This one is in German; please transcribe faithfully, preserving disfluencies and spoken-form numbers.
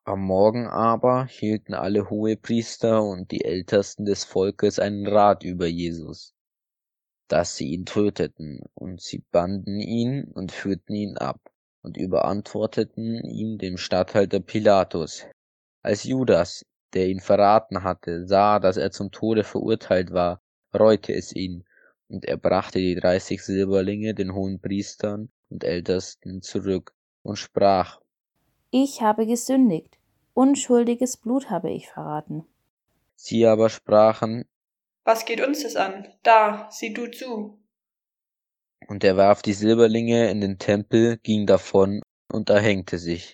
Am Morgen aber hielten alle Hohepriester und die Ältesten des Volkes einen Rat über Jesus, dass sie ihn töteten, und sie banden ihn und führten ihn ab und überantworteten ihn dem Statthalter Pilatus. Als Judas, der ihn verraten hatte, sah, dass er zum Tode verurteilt war, reute es ihn, und er brachte die dreißig Silberlinge den Hohenpriestern und Ältesten zurück und sprach: Ich habe gesündigt, unschuldiges Blut habe ich verraten. Sie aber sprachen: Was geht uns das an? Da, sieh du zu. Und er warf die Silberlinge in den Tempel, ging davon und erhängte sich.